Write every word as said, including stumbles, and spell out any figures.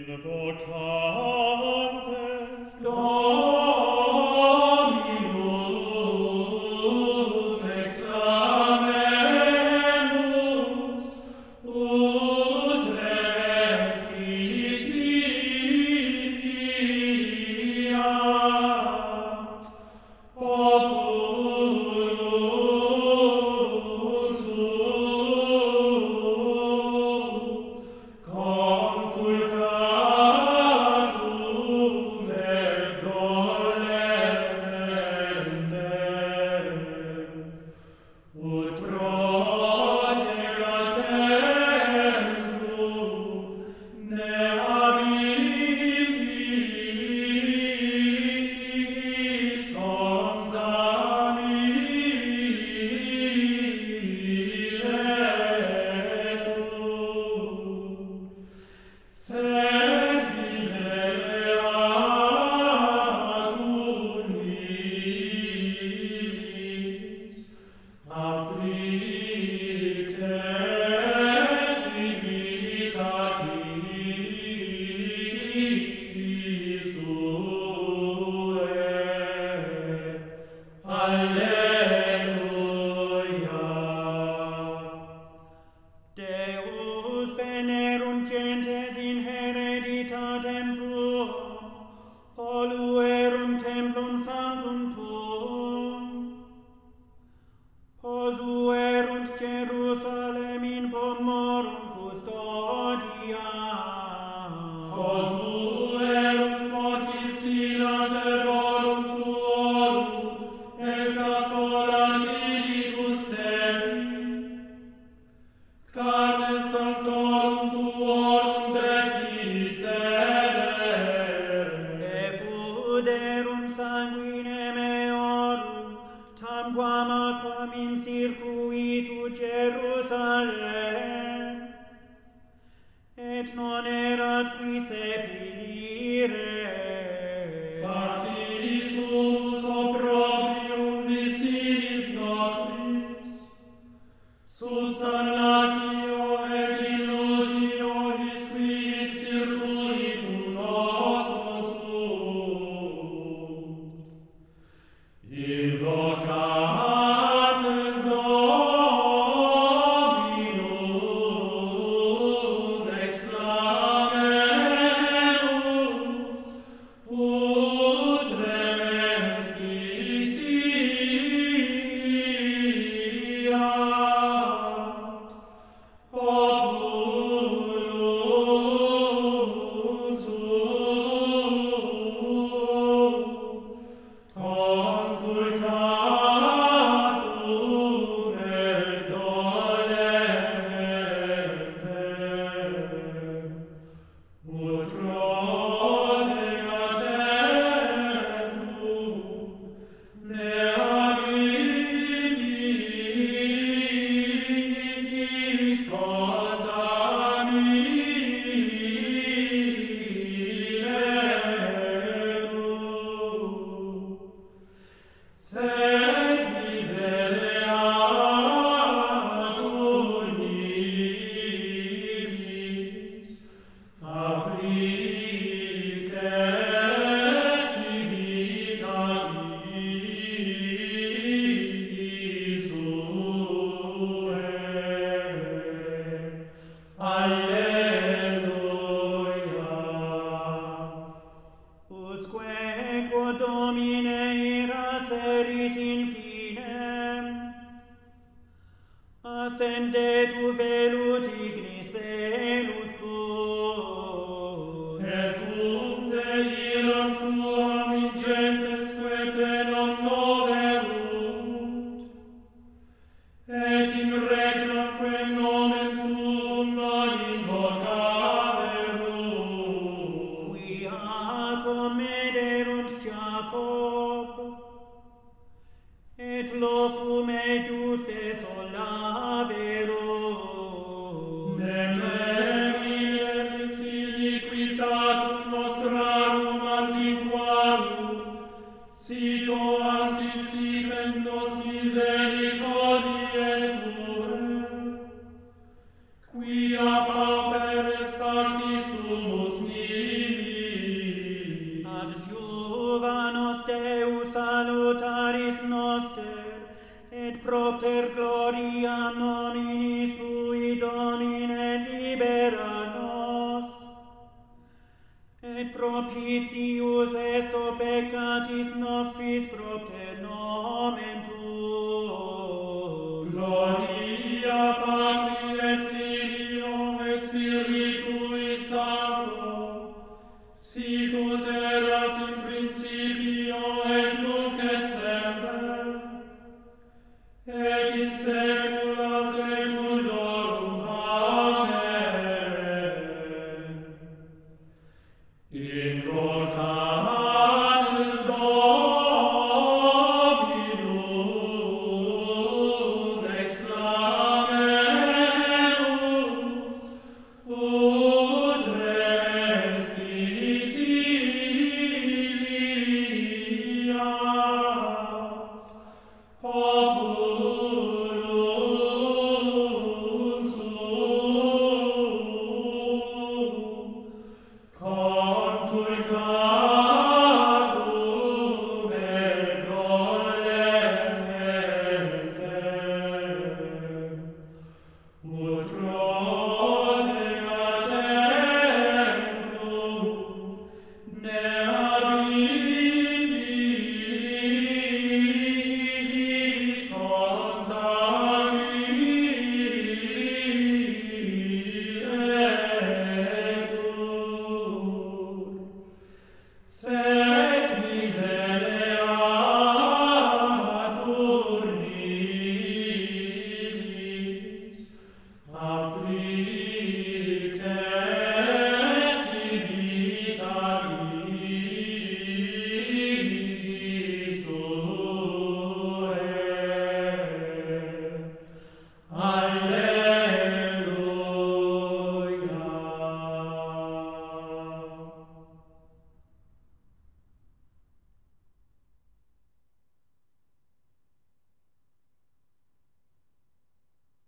Invocantes Dominum exclamemus, ut rex Siciliat, populum suum conculcatum et dolementem, ut protega templum ne habilis condamniletum, sed misereatur nihillis, afflictes civitatis suae. Alleluia. Deus venerunt gentes in hereditatem tuum, polluerunt templum sanctum tuum, posuerunt Jerusalem in pomorum custodiam, posuerunt mortis in acerborum tuorum, exas oratilibus sedi, carne sanctorum tuorum desistere, effuderunt sanguinem eorum, tamquam aquam in circuitu Jerusalem, et non erat qui sepilire. Factis sumus opprobrium vicinis nostris, subsanatio et illusio visqui in circuitum nostro sunt. Invocantes Dominum exclamemus, ut rex Siciliat, populum suum conculcatum et dolementem, ut protega templum ne habilis condamniletum, sed misereatur nihillis, afflictes civitatis suae. Alleluia. Usque quod Domine erat seris in finem, ascendetur velut ignis velus tuus, et funde iram tuam in gentes quae non noverunt, et in regna quem nomen tuum non invocaverunt, quia comederunt Jacob, et locum ejus desolaverunt. propter gloria nominis Tui, Domine, libera nos, et propitius est o peccatis nostris propter